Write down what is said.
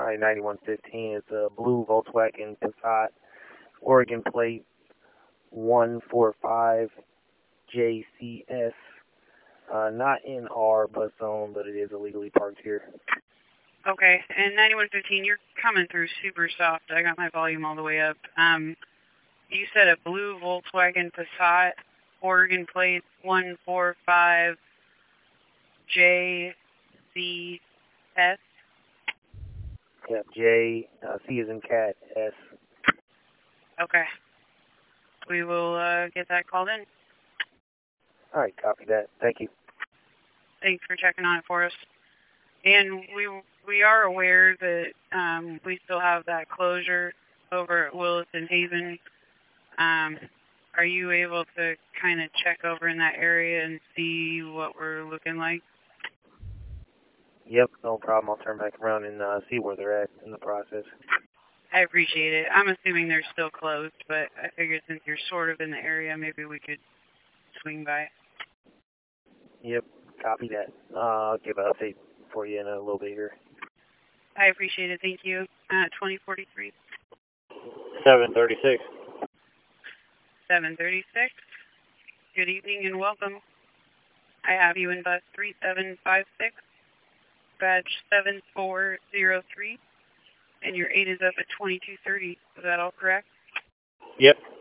I-9115. It's a blue Volkswagen Passat, Oregon plate 145JCS. Not in our bus zone, but it is illegally parked here. Okay, and 9115, you're coming through super soft. I got my volume all the way up. You said a blue Volkswagen Passat, Oregon plate 145JCS. Yep, J, C as in cat, S. Okay. We will get that called in. All right, copy that. Thank you. Thanks for checking on it for us. And we are aware that we still have that closure over at Willis and Haven. Are you able to kind of check over in that area and see what we're looking like? Yep, no problem. I'll turn back around and see where they're at in the process. I appreciate it. I'm assuming they're still closed, but I figured since you're sort of in the area, maybe we could swing by. Yep, copy that. I'll give an update for you in a little bit here. I appreciate it. Thank you. 2043. 736. 736. Good evening and welcome. I have you in bus 3756, badge 7403, and your 8 is up at 2230. Is that all correct? Yep.